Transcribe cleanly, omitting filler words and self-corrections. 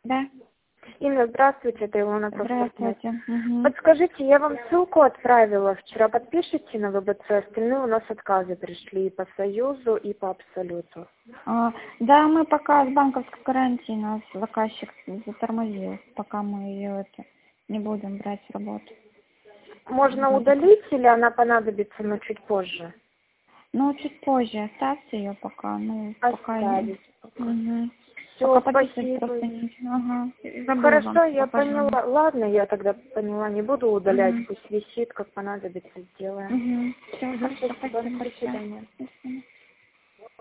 Да. Инна, здравствуйте, это Илона. Здравствуйте. Угу. Подскажите, я вам ссылку отправила вчера, подпишите на ВБЦ, остальные у нас отказы пришли и по Союзу, и по Абсолюту. Да, мы пока с банковской гарантией нас заказчик затормозил, пока мы ее не будем брать в работу. Можно удалить или она понадобится, но чуть позже? Ну, чуть позже, оставьте ее пока, Оставить. Угу. Все, Пока спасибо. просто не... Ага. Забыла Хорошо, вам я позвонить. поняла. Ладно, я тогда поняла, не буду удалять, пусть висит, как понадобится, сделаем. Все, хорошо, Спасибо, спасибо до большое. свидания. До свидания.